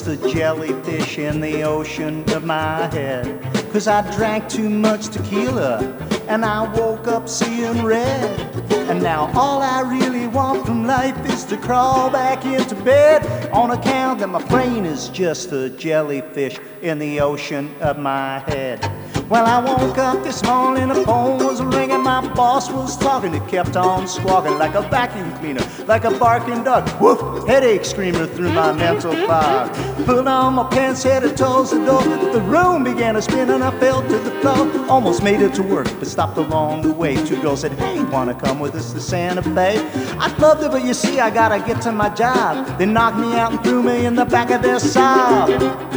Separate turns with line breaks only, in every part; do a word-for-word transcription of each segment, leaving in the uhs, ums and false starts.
just a jellyfish in the ocean of my head. Cause I drank too much tequila and I woke up seeing red. And now all I really want from life is to crawl back into bed, on account that my brain is just a jellyfish in the ocean of my head. Well, I woke up this morning, the phone was ringing, my boss was talking, it kept on squawking like a vacuum cleaner, like a barking dog. Woof, headache screamer through my mental fog. Put on my pants, headed towards the door. The room began to spin and I fell to the floor. Almost made it to work, but stopped along the way. Two girls said, hey, wanna come with us to Santa Fe? I'd love to, but you see, I gotta get to my job. They knocked me out and threw me in the back of their Saab.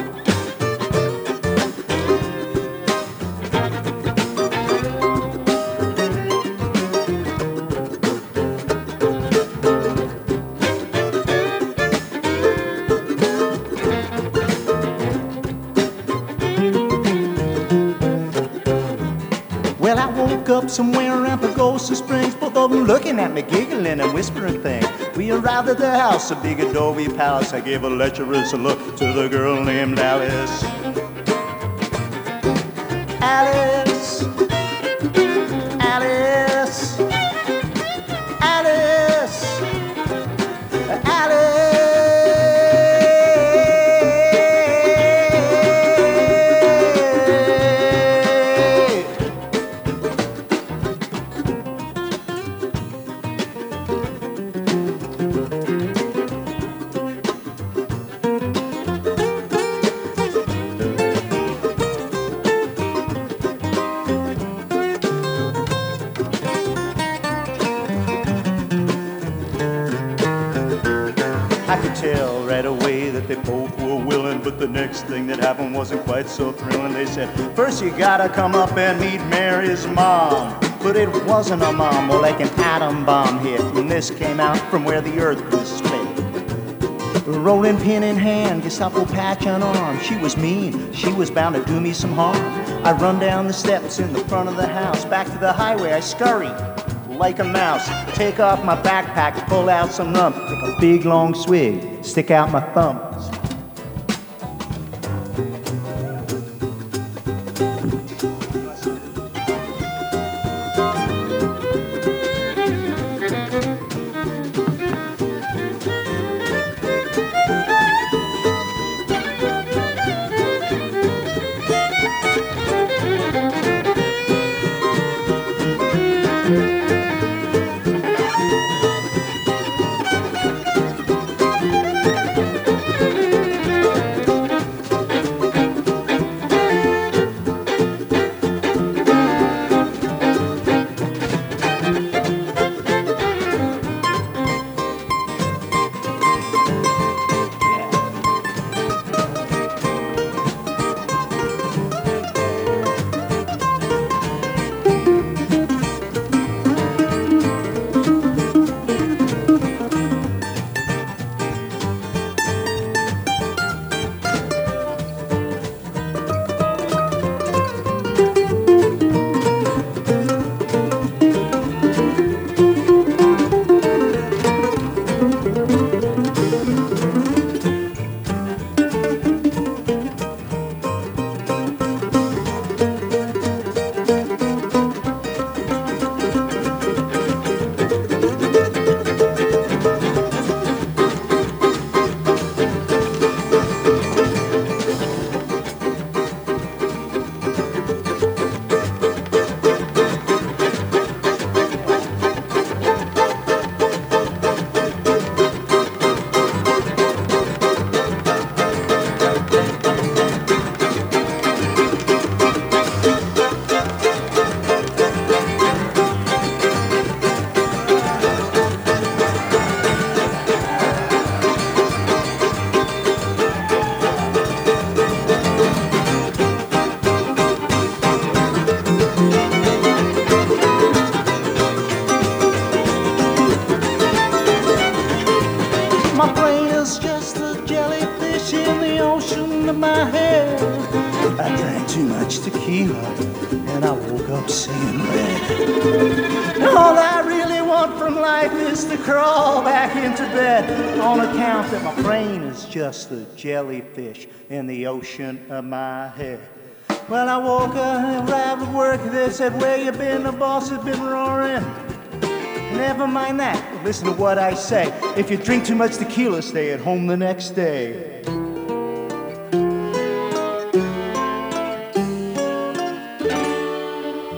Well, I woke up somewhere around Pagosa Springs, both of them looking at me, giggling and whispering things. We arrived at the house, a big adobe palace. I gave a lecherous look to the girl named Alice. Alice, Alice, Alice, Alice. I could tell right away that they both were willing, but the next thing that happened wasn't quite so thrilling. They said, first you gotta come up and meet Mary's mom. But it wasn't a mom, more like an atom bomb hit, when this came out from where the earth was split. Rolling pin in hand, Gestapo patch on arm. She was mean, she was bound to do me some harm. I run down the steps in the front of the house, back to the highway I scurry like a mouse. Take off my backpack, pull out some rum, take a big long swig, stick out my thumbs. My brain is just a jellyfish in the ocean of my head. I drank too much tequila and I woke up seeing red. All I really want want from life is to crawl back into bed on account that my brain is just a jellyfish in the ocean of my head. Well, I woke up and arrived at work. They said, where you been? The boss has been roaring. Never mind that. Listen to what I say. If you drink too much tequila, stay at home the next day.